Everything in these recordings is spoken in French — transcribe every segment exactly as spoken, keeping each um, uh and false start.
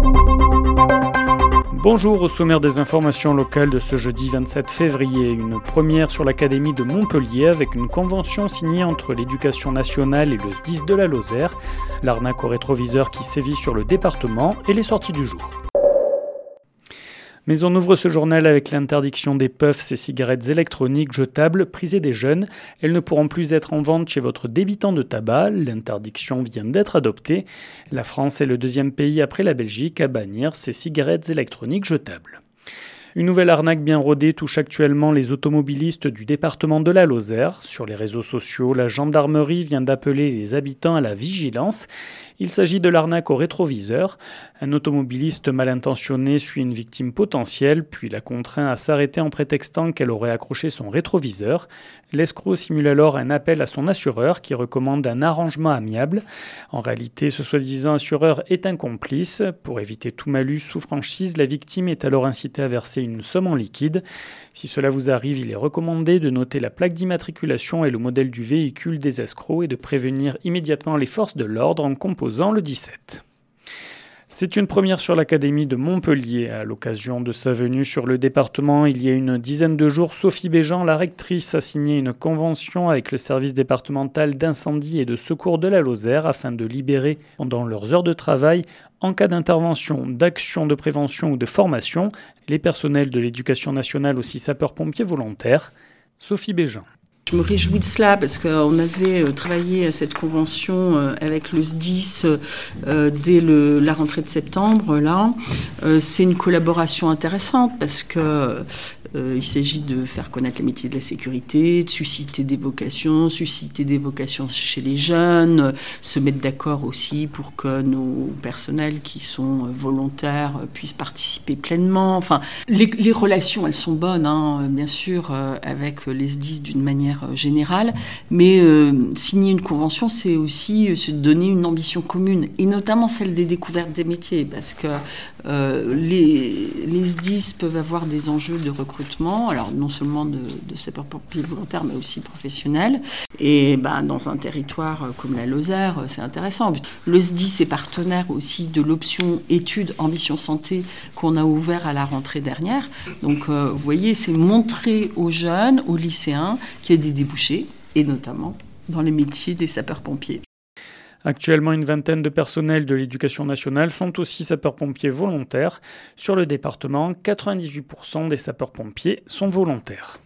Bonjour, au sommaire des informations locales de ce jeudi vingt-sept février, une première sur l'Académie de Montpellier avec une convention signée entre l'Éducation nationale et le S D I S de la Lozère, l'arnaque au rétroviseur qui sévit sur le département et les sorties du jour. Mais on ouvre ce journal avec l'interdiction des puffs, ces cigarettes électroniques jetables prisées des jeunes. Elles ne pourront plus être en vente chez votre débitant de tabac. L'interdiction vient d'être adoptée. La France est le deuxième pays après la Belgique à bannir ces cigarettes électroniques jetables. Une nouvelle arnaque bien rodée touche actuellement les automobilistes du département de la Lozère. Sur les réseaux sociaux, la gendarmerie vient d'appeler les habitants à la vigilance. Il s'agit de l'arnaque au rétroviseur. Un automobiliste mal intentionné suit une victime potentielle, puis la contraint à s'arrêter en prétextant qu'elle aurait accroché son rétroviseur. L'escroc simule alors un appel à son assureur qui recommande un arrangement amiable. En réalité, ce soi-disant assureur est un complice. Pour éviter tout malus sous franchise, la victime est alors incitée à verser une somme en liquide. Si cela vous arrive, il est recommandé de noter la plaque d'immatriculation et le modèle du véhicule des escrocs et de prévenir immédiatement les forces de l'ordre en composant le dix-sept. C'est une première sur l'Académie de Montpellier. À l'occasion de sa venue sur le département, il y a une dizaine de jours, Sophie Béjean, la rectrice, a signé une convention avec le service départemental d'incendie et de secours de la Lozère afin de libérer, pendant leurs heures de travail, en cas d'intervention, d'action de prévention ou de formation, les personnels de l'Éducation nationale, aussi sapeurs-pompiers volontaires. Sophie Béjean. Je me réjouis de cela parce qu'on avait travaillé à cette convention avec le S D I S dès le, la rentrée de septembre. Là, c'est une collaboration intéressante parce que Euh, il s'agit de faire connaître les métiers de la sécurité, de susciter des vocations, susciter des vocations chez les jeunes, euh, se mettre d'accord aussi pour que nos personnels qui sont volontaires euh, puissent participer pleinement. Enfin, les, les relations, elles sont bonnes, hein, bien sûr, euh, avec les S D I S d'une manière euh, générale, mais euh, signer une convention, c'est aussi euh, se donner une ambition commune, et notamment celle des découvertes des métiers, parce que euh, les, les S D I S peuvent avoir des enjeux de recrutement, alors non seulement de, de sapeurs-pompiers volontaires, mais aussi professionnels. Et ben, dans un territoire comme la Lozère, c'est intéressant. Le S D I S est partenaire aussi de l'option études ambition santé qu'on a ouvert à la rentrée dernière. Donc, euh, vous voyez, c'est montrer aux jeunes, aux lycéens, qu'il y a des débouchés, et notamment dans les métiers des sapeurs-pompiers. Actuellement, une vingtaine de personnels de l'Éducation nationale sont aussi sapeurs-pompiers volontaires. Sur le département, quatre-vingt-dix-huit pour cent des sapeurs-pompiers sont volontaires.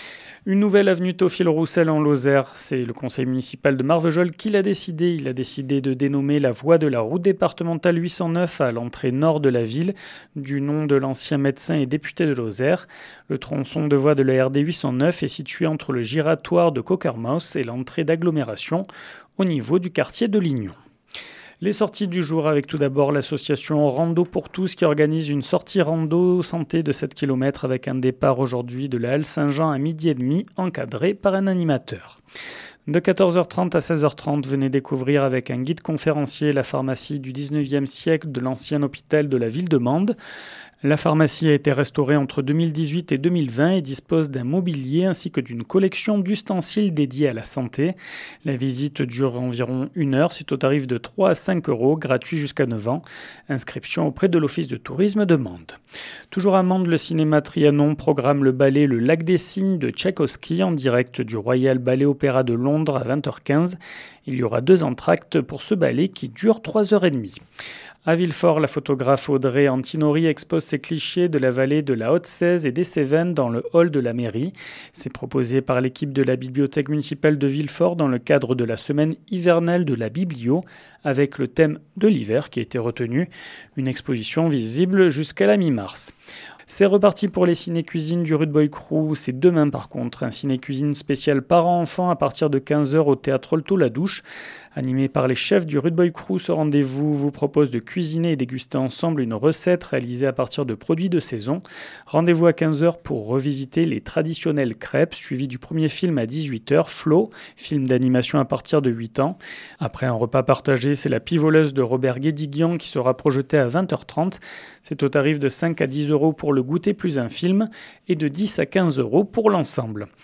Une nouvelle avenue Théophile-Roussel en Lozère, c'est le conseil municipal de Marvejols qui l'a décidé. Il a décidé de dénommer la voie de la route départementale huit cent neuf à l'entrée nord de la ville, du nom de l'ancien médecin et député de Lozère. Le tronçon de voie de la R D huit cent neuf est situé entre le giratoire de Cockermouth et l'entrée d'agglomération, au niveau du quartier de Lignon. Les sorties du jour avec tout d'abord l'association Rando pour tous qui organise une sortie rando santé de sept kilomètres avec un départ aujourd'hui de la Halle Saint-Jean à midi et demi encadré par un animateur. De quatorze heures trente à seize heures trente, venez découvrir avec un guide conférencier la pharmacie du dix-neuvième siècle de l'ancien hôpital de la ville de Mende. La pharmacie a été restaurée entre deux mille dix-huit et deux mille vingt et dispose d'un mobilier ainsi que d'une collection d'ustensiles dédiés à la santé. La visite dure environ une heure, c'est au tarif de trois à cinq euros, gratuit jusqu'à neuf ans. Inscription auprès de l'Office de tourisme de Mende. Toujours à Mende, le cinéma Trianon programme le ballet Le Lac des Cygnes de Tchaïkovski en direct du Royal Ballet Opéra de Londres à vingt heures quinze. Il y aura deux entr'actes pour ce ballet qui dure trois heures trente. À Villefort, la photographe Audrey Antinori expose ses clichés de la vallée de la Haute-Sèze et des Cévennes dans le hall de la mairie. C'est proposé par l'équipe de la bibliothèque municipale de Villefort dans le cadre de la semaine hivernale de la biblio, avec le thème de l'hiver qui a été retenu. Une exposition visible jusqu'à la mi-mars. C'est reparti pour les ciné-cuisines du Rude Boy Crew. C'est demain par contre, un ciné-cuisine spécial parents-enfants à partir de quinze heures au théâtre Olto-la-Douche. Animé par les chefs du Rude Boy Crew, ce rendez-vous vous propose de cuisiner et déguster ensemble une recette réalisée à partir de produits de saison. Rendez-vous à quinze heures pour revisiter les traditionnelles crêpes, suivi du premier film à dix-huit heures, Flo, film d'animation à partir de huit ans. Après un repas partagé, c'est La Pivoleuse de Robert Guédiguian qui sera projetée à vingt heures trente. C'est au tarif de cinq à dix euros pour le goûter plus un film et de dix à quinze euros pour l'ensemble.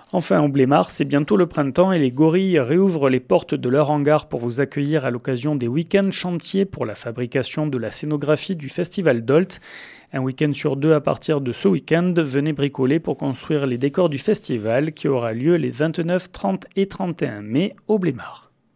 Enfin, au Blémar, c'est bientôt le printemps et les gorilles réouvrent les portes de leur hangar pour vous accueillir à l'occasion des week-ends chantiers pour la fabrication de la scénographie du Festival Dolt. Un week-end sur deux à partir de ce week-end, venez bricoler pour construire les décors du festival qui aura lieu les vingt-neuf, trente et trente et un mai au Blémar.